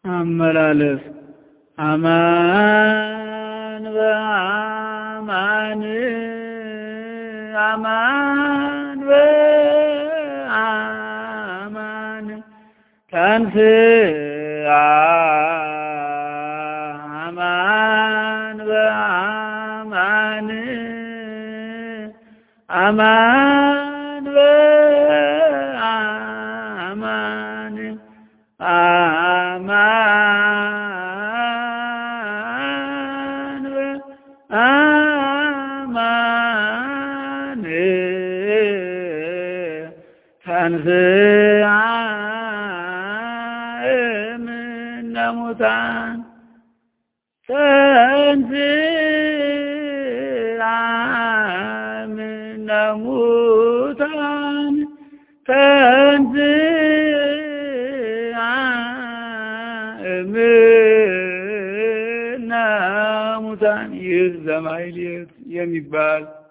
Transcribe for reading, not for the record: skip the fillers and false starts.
አመላለስ አማን በአማን አማን በአማን ተንሥአ አማን በአማን አማን በአማን አማን በአማን ተንሥአ እምነ ሙታን ተንሥአ እምነ ሙታን ተንሥአ እምነ ሙታን ይህ ዘማይሌት የሚባል